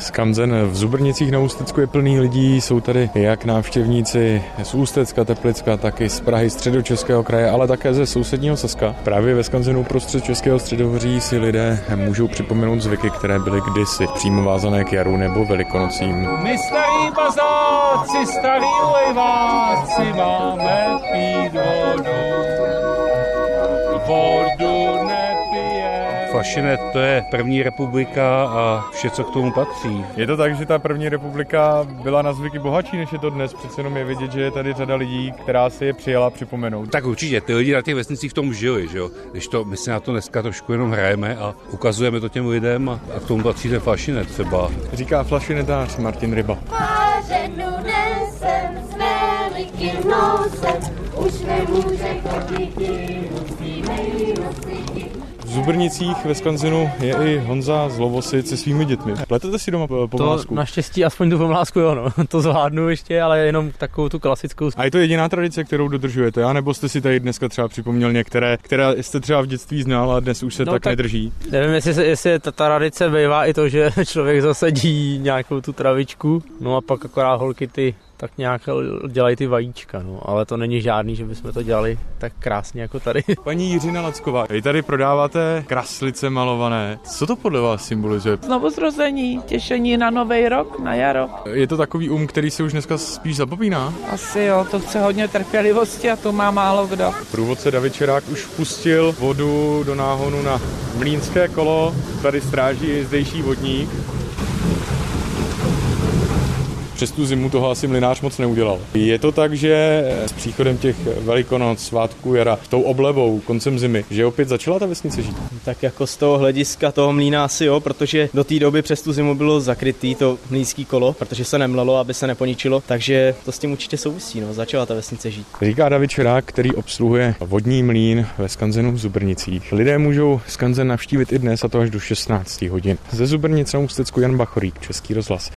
Skanzen v Zubrnicích na Ústecku je plný lidí, jsou tady jak návštěvníci z Ústecka, Teplicka, tak i z Prahy, Středočeského kraje, ale také ze sousedního Saska. Právě ve Skanzenu uprostřed Českého středohoří si lidé můžou připomenout zvyky, které byly kdysi přímo vázané k jaru nebo Velikonocím. My starí bazáci, starí lejváci, máme pít vodu. Vodu nepije. Flašinet, to je první republika a vše, co k tomu patří. Je to tak, že ta první republika byla na zvyky bohatší, než je to dnes? Přece jenom je vidět, že je tady řada lidí, která si je přijela připomenout. Tak určitě, ty lidi na těch vesnicích v tom žili, že jo? Když to, my si na to dneska trošku jenom hrajeme a ukazujeme to těm lidem a k tomu patří ten flašinet třeba. Říká flašinetář Martin Ryba. Váženou nesem s velikým nosem, už nemůže chodit, musíme ji nosit. V Zubrnicích ve Skanzenu je i Honza z Lovosic se svými dětmi. Pletete si doma pomlásku? To naštěstí aspoň tu pomlásku, jo, no. To zvládnu ještě, ale jenom takovou tu klasickou. A je to jediná tradice, kterou dodržujete, a nebo jste si tady dneska třeba připomněl některé, které jste třeba v dětství znal a dnes už se tak nedrží? Nevím, jestli ta tradice bývá i to, že člověk zasadí nějakou tu travičku, no a pak akorát holky ty tak nějak dělají ty vajíčka, no, ale to není žádný, že bychom to dělali tak krásně jako tady. Paní Jiřina Lacková, vy tady prodáváte kraslice malované. Co to podle vás symbolizuje? Znovuzrození, těšení na nový rok, na jaro. Je to takový který se už dneska spíš zapomíná? Asi jo, to chce hodně trpělivosti a to má málo kdo. Průvodce David Čerák už pustil vodu do náhonu na mlýnské kolo, tady stráží zdejší vodník. Přes tu zimu toho asi mlynář moc neudělal. Je to tak, že s příchodem těch Velikonoc, svátku jara, tou oblevou koncem zimy, že opět začala ta vesnice žít? Tak jako z toho hlediska toho mlýna asi jo, protože do té doby přes tu zimu bylo zakrytý to mlýnský kolo, protože se nemlelo, aby se neponičilo, takže to s tím určitě souvisí, no, začala ta vesnice žít. Říká David Čerák, který obsluhuje vodní mlýn ve Skanzenu v Zubrnicích. Lidé můžou Skanzen navštívit i dnes, a to až do 16 hodin. Ze Zubrnic na Ústecku Jan Bachorík, Český rozhlas.